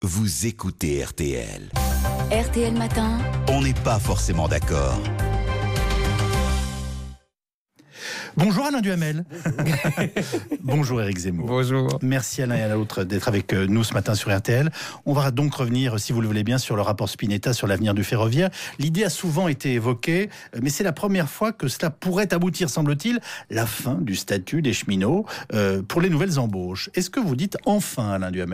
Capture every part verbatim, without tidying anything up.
Vous écoutez R T L. R T L Matin. On n'est pas forcément d'accord. Bonjour Alain Duhamel. Bonjour Éric Zemmour. Bonjour. Merci à l'un et à l'autre d'être avec nous ce matin sur R T L. On va donc revenir, si vous le voulez bien, sur le rapport Spinetta sur l'avenir du ferroviaire. L'idée a souvent été évoquée, mais c'est la première fois que cela pourrait aboutir, semble-t-il, la fin du statut des cheminots euh, pour les nouvelles embauches. Est-ce que vous dites enfin, Alain Duhamel ?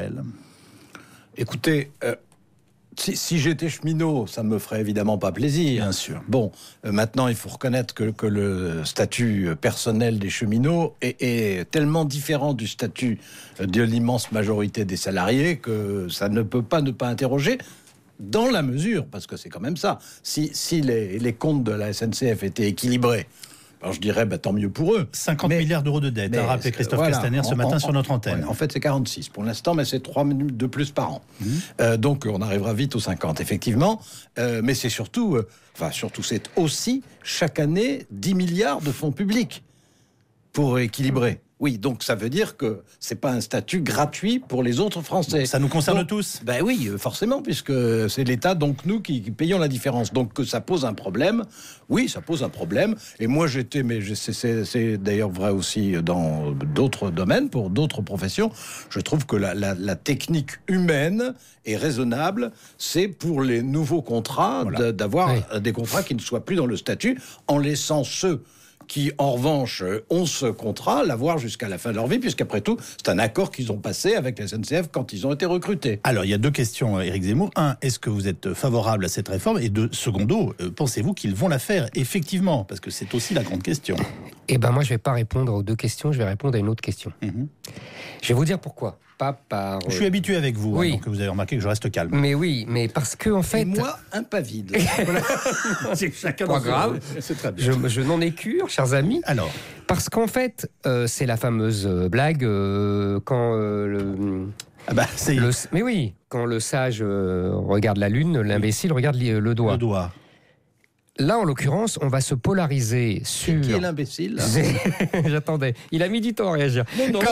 Écoutez, euh, si, si j'étais cheminot, ça me ferait évidemment pas plaisir. Bien sûr. Bon, euh, maintenant, il faut reconnaître que, que le statut personnel des cheminots est, est tellement différent du statut de l'immense majorité des salariés que ça ne peut pas ne pas interroger. Dans la mesure, parce que c'est quand même ça, si, si les, les comptes de la S N C F étaient équilibrés, alors je dirais, bah, tant mieux pour eux. cinquante mais, milliards d'euros de dette, a rappelé Christophe voilà, Castaner ce en, matin en, sur notre antenne. Ouais, en fait, c'est quarante-six pour l'instant, mais c'est trois minutes de plus par an. Mmh. Euh, donc, on arrivera vite aux cinquante, effectivement. Euh, mais c'est surtout, euh, enfin, surtout, c'est aussi, chaque année, dix milliards de fonds publics pour équilibrer. Oui, donc ça veut dire que c'est pas un statut gratuit pour les autres Français. Ça nous concerne donc, tous. Ben oui, forcément, puisque c'est l'État, donc nous, qui, qui payons la différence. Donc que ça pose un problème, oui, ça pose un problème. Et moi, j'étais, mais c'est, c'est, c'est d'ailleurs vrai aussi dans d'autres domaines, pour d'autres professions, je trouve que la, la, la technique humaine est raisonnable. C'est pour les nouveaux contrats voilà. de, d'avoir oui. des contrats qui ne soient plus dans le statut, en laissant ceux qui, en revanche, ont ce contrat, l'avoir jusqu'à la fin de leur vie, puisqu'après tout, c'est un accord qu'ils ont passé avec la S N C F quand ils ont été recrutés. Alors, il y a deux questions, Éric Zemmour. Un, est-ce que vous êtes favorable à cette réforme ? Et deux, secondo, euh, pensez-vous qu'ils vont la faire, effectivement ? Parce que c'est aussi la grande question. Eh ben moi, je ne vais pas répondre aux deux questions, je vais répondre à une autre question. Mm-hmm. Je vais vous dire pourquoi. Pas par... Je suis habitué avec vous, oui. hein, donc vous avez remarqué que je reste calme. Mais oui, mais parce que en fait... Et moi, un pas vide. C'est chacun pas grave. C'est très bien. Je, je n'en ai cure, chers amis. Alors, parce qu'en fait, euh, c'est la fameuse blague euh, quand euh, le... Ah bah, c'est... le... Mais oui, quand le sage euh, regarde la lune, l'imbécile regarde le doigt. Le doigt. Là, en l'occurrence, on va se polariser sur... Qui est l'imbécile ? J'attendais. Il a mis du temps à réagir. Non, non.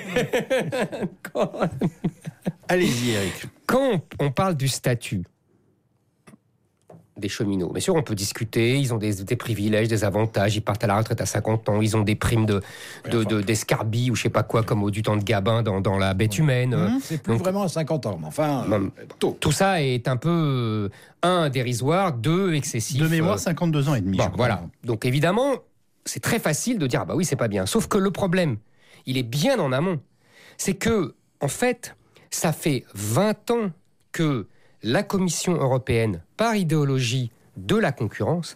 Quand... Quand... Allez-y, Eric. Quand on parle du statut des cheminots, bien sûr, on peut discuter. Ils ont des, des privilèges, des avantages. Ils partent à la retraite à cinquante ans. Ils ont des primes de, de, de, d'escarbie ou je sais pas quoi, comme au du temps de Gabin dans, dans la bête humaine. Mmh, c'est plus Donc, vraiment à cinquante ans, mais enfin... Euh, tout. tout ça est un peu, euh, un, dérisoire, deux, excessif. De mémoire, cinquante-deux ans et demi. Bon, voilà. Donc évidemment, c'est très facile de dire, ah bah oui, c'est pas bien. Sauf que le problème, il est bien en amont. C'est que, en fait, ça fait vingt ans que la Commission européenne, par idéologie de la concurrence,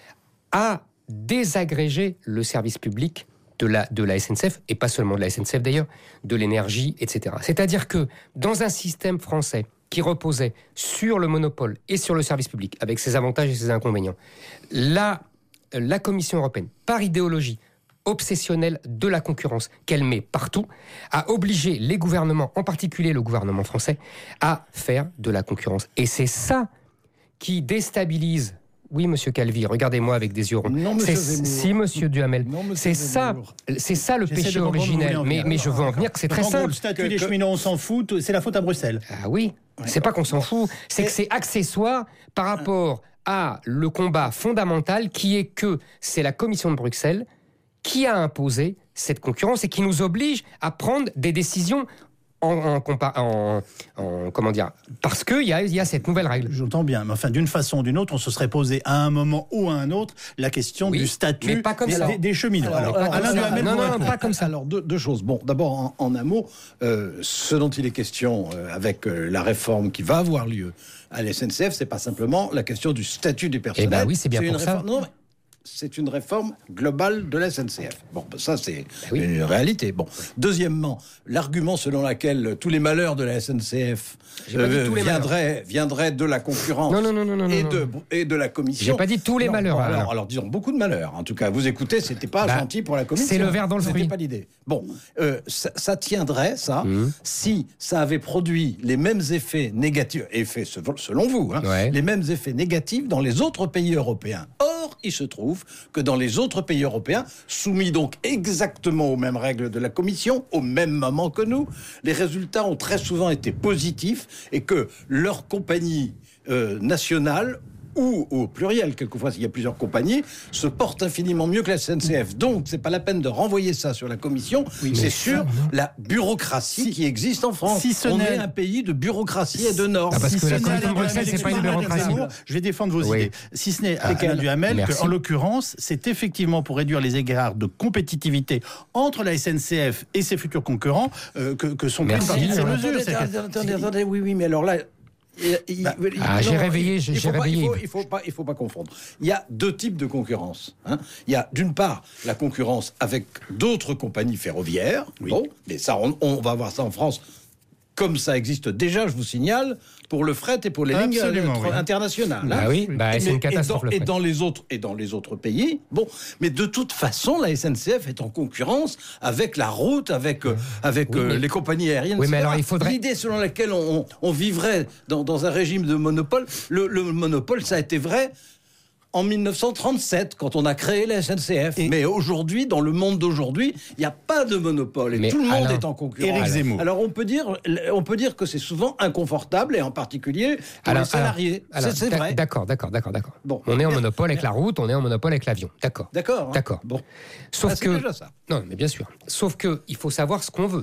a désagrégé le service public de la, de la S N C F, et pas seulement de la S N C F d'ailleurs, de l'énergie, et cetera. C'est-à-dire que dans un système français qui reposait sur le monopole et sur le service public, avec ses avantages et ses inconvénients, la, la Commission européenne, par idéologie obsessionnelle de la concurrence qu'elle met partout, a obligé les gouvernements, en particulier le gouvernement français, à faire de la concurrence. Et c'est ça qui déstabilise... Oui, monsieur Calvi, regardez-moi avec des yeux ronds. Non, monsieur c'est... Zemmour. Si, monsieur Duhamel. Non, monsieur c'est, ça, c'est ça le J'essaie péché de originel. Mais, mais je veux en venir que c'est très en simple. Gros, le statut que, des que... cheminots, on s'en fout, c'est la faute à Bruxelles. Ah oui, ouais, c'est pas qu'on s'en fout, c'est que c'est accessoire par rapport à le combat fondamental qui est que c'est la Commission de Bruxelles qui a imposé cette concurrence et qui nous oblige à prendre des décisions en, en, en, en comment dire, parce qu'il y a, y a cette nouvelle règle. J'entends bien, mais enfin, d'une façon ou d'une autre, on se serait posé à un moment ou à un autre la question oui, du statut mais pas comme des, ça. des, des cheminots. Alors, alors, alors, Alain alors, Duhamel, non, non, non, pas comme ça. Alors, deux, deux choses. Bon, d'abord, en, en un mot, euh, ce dont il est question euh, avec euh, la réforme qui va avoir lieu à la S N C F, c'est pas simplement la question du statut du personnel. Eh ben oui, c'est bien c'est pour une ça. Réforme, non, mais c'est une réforme globale de la S N C F. Bon, ça, c'est oui. une réalité. Bon. Deuxièmement, l'argument selon lequel tous les malheurs de la S N C F euh, viendraient, viendraient de la concurrence non, non, non, non, et, non, de, non. et de la Commission. J'ai pas dit tous les non, malheurs. Bon, alors. alors, alors, disons, beaucoup de malheurs. En tout cas, vous écoutez, c'était pas bah, gentil pour la Commission. C'est le verre dans le fruit. C'était pas l'idée. Bon, euh, ça, ça tiendrait, ça, mmh. si ça avait produit les mêmes effets négatifs, effets selon vous, hein, ouais. les mêmes effets négatifs dans les autres pays européens. Or, il se trouve trouve que dans les autres pays européens, soumis donc exactement aux mêmes règles de la Commission, au même moment que nous, les résultats ont très souvent été positifs et que leurs compagnies euh, nationales ou au pluriel, quelquefois s'il y a plusieurs compagnies, se portent infiniment mieux que la S N C F. Donc, c'est pas la peine de renvoyer ça sur la Commission, oui, c'est sur ça, la bureaucratie si, qui existe en France. Si On est un pays de bureaucratie et de normes. Ah, parce si que la Commission de Bruxelles, c'est pas une bureaucratie. Je vais défendre vos oui. idées. Si ce n'est à Alain Duhamel, qu'en l'occurrence, c'est effectivement pour réduire les égards de compétitivité entre la S N C F et ses futurs concurrents euh, que, que sont prises parmi ces mesures. Attendez, attendez, attendez, oui, oui, mais alors là... Il, il, bah, il, ah, j'ai réveillé, j'ai, j'ai réveillé. Il faut, il faut pas, il faut pas confondre. Il y a deux types de concurrence. Hein. Il y a d'une part la concurrence avec d'autres compagnies ferroviaires. Oui. Bon, mais ça, on, on va voir ça en France. Comme ça existe déjà, je vous signale, pour le fret et pour les Absolument, lignes oui. internationales. Bah hein. oui, bah, c'est une catastrophe. Et dans, et dans les autres et dans les autres pays, bon, mais de toute façon, la S N C F est en concurrence avec la route, avec euh, avec oui, euh, mais... les compagnies aériennes. Oui, mais alors il faudrait. L'idée selon laquelle on, on, on vivrait dans, dans un régime de monopole, le, le monopole, ça a été vrai en mille neuf cent trente-sept, quand on a créé la S N C F. Et mais aujourd'hui, dans le monde d'aujourd'hui, il n'y a pas de monopole et mais tout le monde Alain, est en concurrence. Éric Zemmour. Alors on peut dire, on peut dire que c'est souvent inconfortable, et en particulier pour Alain, les salariés. Alain, c'est, c'est vrai. D'accord, d'accord, d'accord, d'accord. Bon, on est en monopole avec la route, on est en monopole avec l'avion. D'accord. D'accord. Hein. D'accord. Bon. Sauf ah, que. C'est déjà ça. Non, mais bien sûr. Sauf que il faut savoir ce qu'on veut.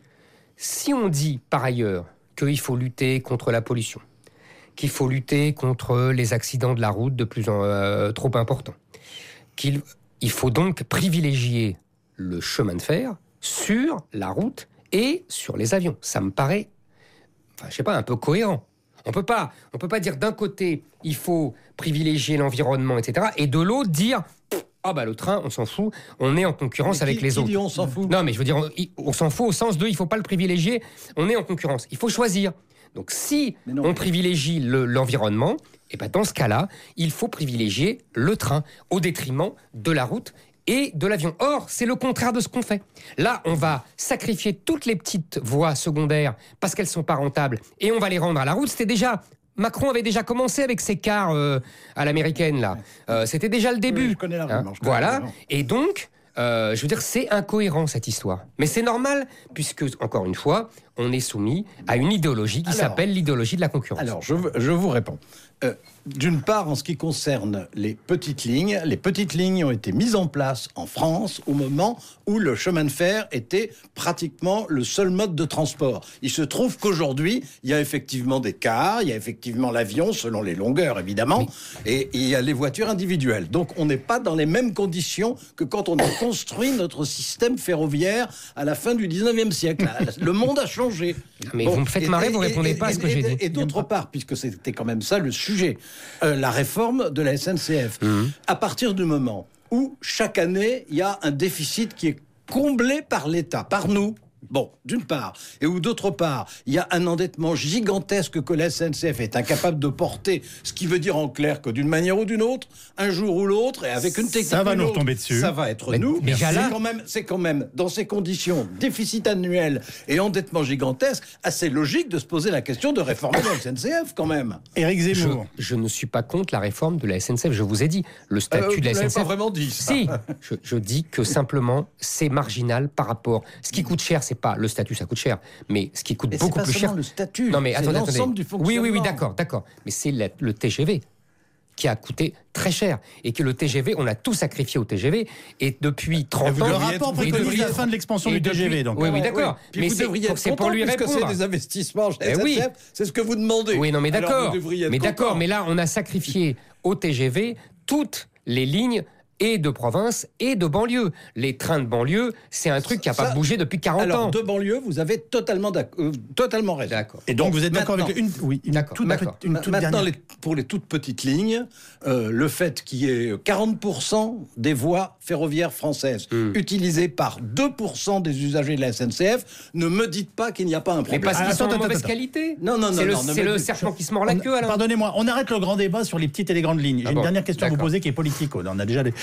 Si on dit par ailleurs qu'il faut lutter contre la pollution, qu'il faut lutter contre les accidents de la route de plus en euh, trop importants, qu'il il faut donc privilégier le chemin de fer sur la route et sur les avions. Ça me paraît, enfin, je sais pas, un peu cohérent. On peut pas, on peut pas dire d'un côté il faut privilégier l'environnement, et cetera, et de l'autre dire ah bah le train, on s'en fout, on est en concurrence qui, avec les qui autres. Dit on s'en fout. Non mais je veux dire, on, on s'en fout au sens de il faut pas le privilégier. On est en concurrence. Il faut choisir. Donc si non, on privilégie le, l'environnement, et ben dans ce cas-là, il faut privilégier le train au détriment de la route et de l'avion. Or, c'est le contraire de ce qu'on fait. Là, on va sacrifier toutes les petites voies secondaires parce qu'elles sont pas rentables et on va les rendre à la route. C'était déjà... Macron avait déjà commencé avec ses cars euh, à l'américaine, là. Euh, c'était déjà le début. Oui, je connais l'argument. Hein, voilà. Et donc... Euh, je veux dire, c'est incohérent cette histoire. Mais c'est normal, puisque, encore une fois, on est soumis à une idéologie qui alors, s'appelle l'idéologie de la concurrence. Alors, je, je vous réponds. Euh, d'une part, en ce qui concerne les petites lignes, les petites lignes ont été mises en place en France au moment où le chemin de fer était pratiquement le seul mode de transport. Il se trouve qu'aujourd'hui, il y a effectivement des cars, il y a effectivement l'avion, selon les longueurs évidemment, oui. et, et il y a les voitures individuelles. Donc on n'est pas dans les mêmes conditions que quand on a construit notre système ferroviaire à la fin du dix-neuvième siècle. Le monde a changé. Mais bon, vous me faites marrer, et, vous ne répondez et, pas et, à ce que et, j'ai dit. Et d'autre part, puisque c'était quand même ça le sujet, euh, la réforme de la S N C F. Mmh. À partir du moment où chaque année, il y a un déficit qui est comblé par l'État, par nous, bon, d'une part, et où d'autre part, il y a un endettement gigantesque que la S N C F est incapable de porter, ce qui veut dire en clair que d'une manière ou d'une autre, un jour ou l'autre, et avec une technique ça va nous retomber dessus. Ça va être mais, nous. Mais c'est, quand même, c'est quand même, dans ces conditions, déficit annuel et endettement gigantesque, assez logique de se poser la question de réformer la S N C F quand même. Éric Zemmour. Je, je ne suis pas contre la réforme de la S N C F, je vous ai dit. Le statut euh, de la S N C F... Vous n'avez pas vraiment dit ça. Si, je, je dis que simplement, c'est marginal par rapport... Ce qui coûte cher, c'est pas le statut, ça coûte cher, mais ce qui coûte mais beaucoup plus cher... le statut, non mais c'est attendez, l'ensemble attendez. du fonctionnement. Oui, oui, oui, d'accord, d'accord. Mais c'est la, le T G V qui a coûté très cher. Et que le T G V, on a tout sacrifié au T G V. Et depuis trente ans... Le rapport préconise la fin de l'expansion du T G V. Donc. Oui, oui, d'accord. Oui. Mais vous c'est, devriez être c'est pour lui répondre. C'est des investissements chez S N C F, oui. C'est ce que vous demandez. Oui, non, mais d'accord. Mais d'accord, mais là, on a sacrifié au T G V toutes les lignes et de province et de banlieue. Les trains de banlieue, c'est un truc qui n'a pas bougé depuis quarante alors, ans. Alors, de banlieue, vous avez totalement, euh, totalement raison. D'accord. Et donc, donc vous êtes d'accord avec une, oui, une d'accord, toute, d'accord. Une toute Maintenant, les, pour les toutes petites lignes, euh, le fait qu'il y ait quarante pour cent des voies ferroviaires françaises mm. utilisées par deux pour cent des usagers de la S N C F, ne me dites pas qu'il n'y a pas un problème. Mais parce qu'ils ah, sont de mauvaise qualité. Non, non, non. C'est le, non, c'est le serpent qui se mord la queue, alors. Pardonnez-moi, on arrête le grand débat sur les petites et les grandes lignes. J'ai ah une bon, dernière question d'accord. à vous poser qui est politique. On a déjà des...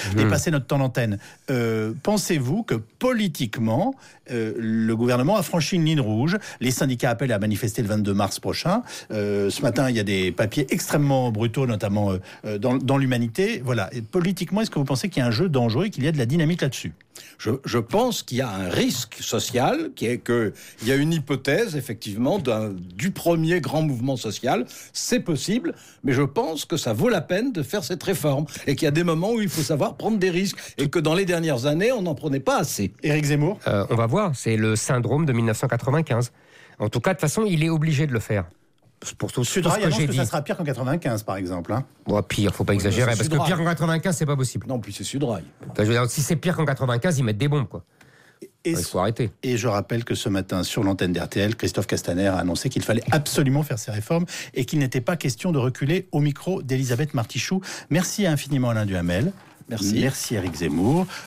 mmh. dépasser notre temps d'antenne. Euh, pensez-vous que politiquement, euh, le gouvernement a franchi une ligne rouge? Les syndicats appellent à manifester le vingt-deux mars prochain. Euh, ce matin, il y a des papiers extrêmement brutaux, notamment euh, dans, dans l'Humanité. Voilà. Et politiquement, est-ce que vous pensez qu'il y a un jeu dangereux et qu'il y a de la dynamique là-dessus? Je, je pense qu'il y a un risque social, qui est qu'il y a une hypothèse, effectivement, d'un, du premier grand mouvement social. C'est possible, mais je pense que ça vaut la peine de faire cette réforme. Et qu'il y a des moments où il faut savoir prendre des risques. Et que dans les dernières années, on n'en prenait pas assez. Éric Zemmour euh, On va voir, c'est le syndrome de mille neuf cent quatre-vingt-quinze. En tout cas, de toute façon, il est obligé de le faire. Pour tout, Sudrail tout ce que annonce j'ai que dit. ça sera pire qu'en quatre-vingt-quinze, par exemple. Hein. Bon, pire, faut pas Oui, exagérer, c'est parce Sudrail. que pire qu'en quatre-vingt-quinze, c'est pas possible. Non, puis c'est Sudrail. Enfin, je veux dire, si c'est pire qu'en quatre-vingt-quinze, ils mettent des bombes, quoi. Et, Il faut arrêter. Et je rappelle que ce matin, sur l'antenne d'R T L, Christophe Castaner a annoncé qu'il fallait absolument faire ces réformes et qu'il n'était pas question de reculer au micro d'Elisabeth Martichoux. Merci infiniment Alain Duhamel. Merci. Merci Éric Zemmour.